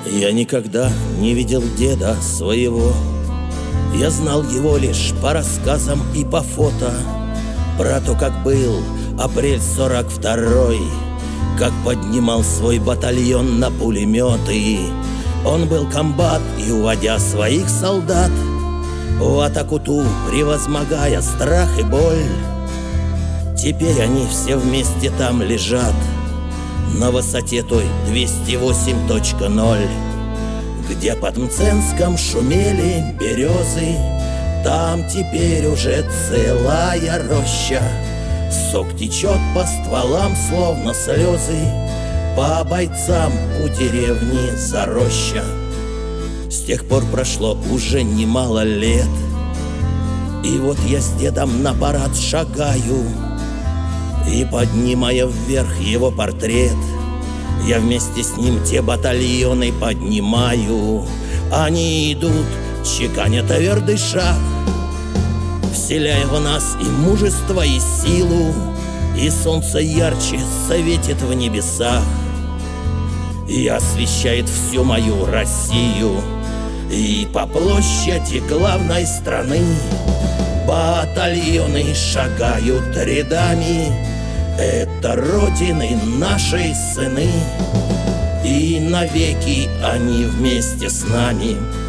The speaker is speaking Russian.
Я никогда не видел деда своего. Я знал его лишь по рассказам и по фото. Про то, как был апрель 42-й, как поднимал свой батальон на пулеметы. Он был комбат и, уводя своих солдат в атаку ту, превозмогая страх и боль, теперь они все вместе там лежат на высоте той 208.0, где под Мценском шумели березы. Там теперь уже целая роща, сок течет по стволам, словно слезы, по бойцам у деревни Зароща. С тех пор прошло уже немало лет, и вот я с дедом на парад шагаю, и, поднимая вверх его портрет, я вместе с ним те батальоны поднимаю. Они идут, чеканя твердый шаг, вселяя в нас и мужество, и силу, и солнце ярче светит в небесах и освещает всю мою Россию. И по площади главной страны батальоны шагают рядами. Это Родины нашей сыны, и навеки они вместе с нами.